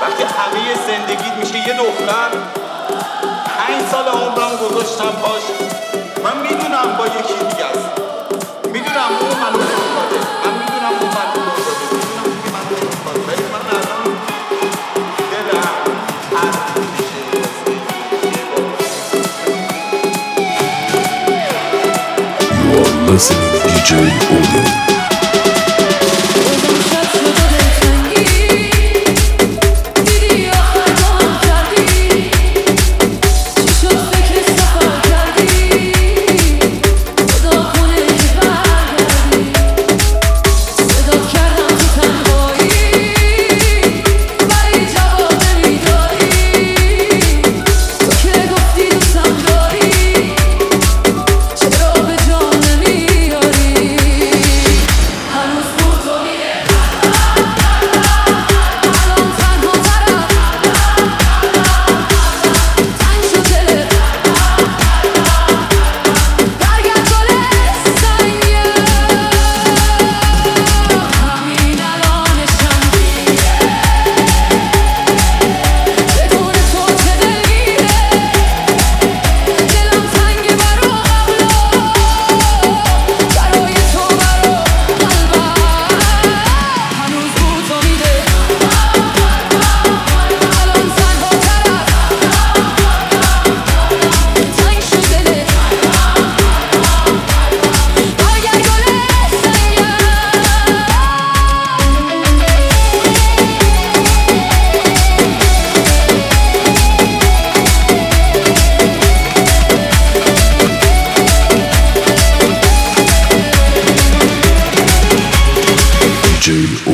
وقتی همه زندگیت میشه یه دختر، 5 سال عمرم گذاشتم پاش. من میدونم با یکی دیگه است، میدونم اون منو افتاده، من میدونم اون منو افتاده، میدونم که منو افتاده، ولی من الان دلم هر میشه. You are listening DJ Audio. DJ